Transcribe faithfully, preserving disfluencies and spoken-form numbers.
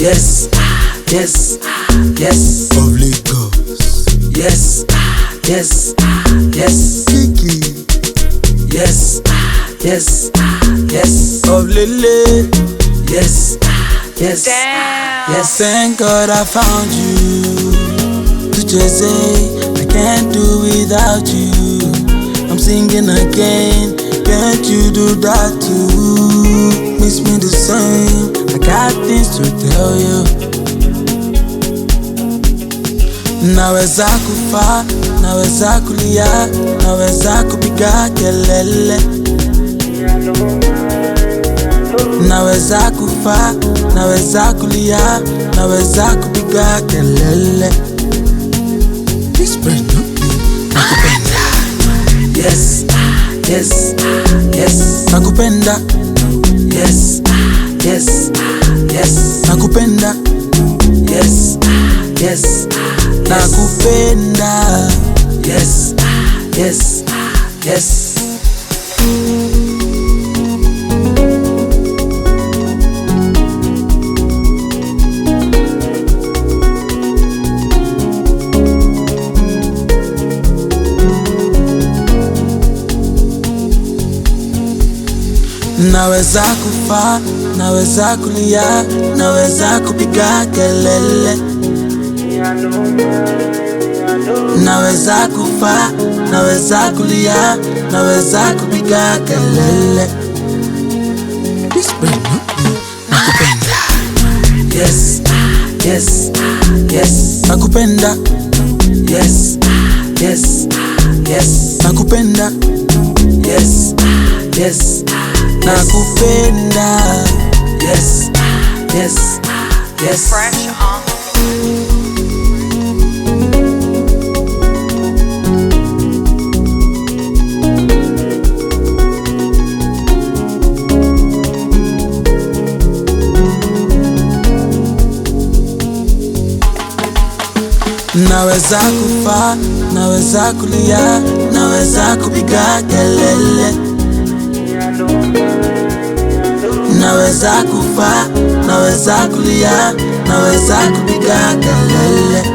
Yes, yes, yes. Of Lagos. Yes, yes, yes. Kiki. Yes, yes, yes. Of Lele. Yes, yes, Damn. yes. Thank God I found you. To just say I can't do without you. I'm singing again. Can't you do that too? Miss me the same. I got things to tell you. Naweza kufa, naweza kulia, naweza kupiga kelele. Naweza kufa, naweza kulia, naweza kupiga kelele. This bread no nakupenda. Yes, yes, yes. Nakupenda. Yes, yes, yes. Nakupenda. Yes, yes, nakupenda. Yes, yes, yes. Naweza kufa, naweza kulia, naweza kupiga kelele. Naweza kufa, naweza kulia, naweza kupiga kelele. This bread nakupenda. Yes, yes, yes. Nakupenda. Yes, yes, yes. Nakupenda. Yes, yes, nakupenda. Yes, yes, yes. Fresh on. Naweza kufa, naweza kulia, naweza kupiga kelele. Naweza kufa, naweza kulia, naweza kupiga kelele.